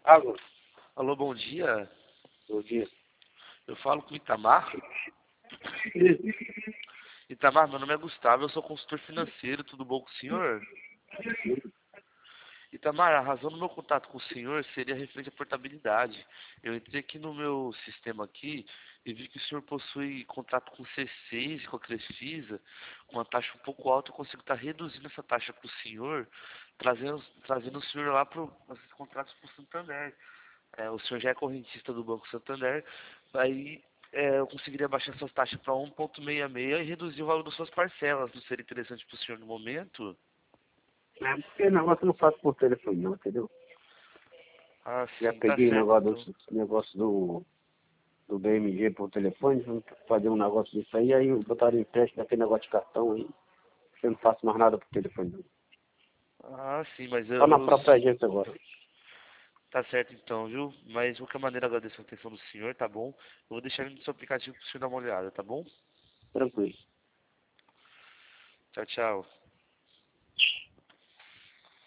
Alô, Alô, bom dia. bom dia. Eu falo com o Itamar. Itamar, meu nome é Gustavo, eu sou consultor financeiro, tudo bom com o senhor? Itamar, a razão do meu contato com o senhor seria referente à portabilidade. Eu entrei aqui no meu sistema aqui e vi que o senhor possui contrato com o C6 e com a Crefisa, com uma taxa um pouco alta. Eu consigo estar reduzindo essa taxa para o senhor, trazendo o senhor lá para esses contratos para o Santander. O senhor já é correntista do Banco Santander, aí eu conseguiria baixar suas taxas para 1,66 e reduzir o valor das suas parcelas. Não seria interessante para o senhor no momento? É porque negócio eu não faço por telefone não, entendeu? Ah, Já sim, tá peguei certo então. negócio do BMG por telefone, vamos fazer um negócio disso aí, aí botaram empréstimo daquele negócio de cartão aí. Eu não faço mais nada por telefone não. Ah, sim, mas Só na própria agência agora. tá certo então, viu? Mas de qualquer maneira agradeço a atenção do senhor, tá bom? Eu vou deixar ele no seu aplicativo para o senhor dar uma olhada, tá bom? Tranquilo. Tchau, tchau.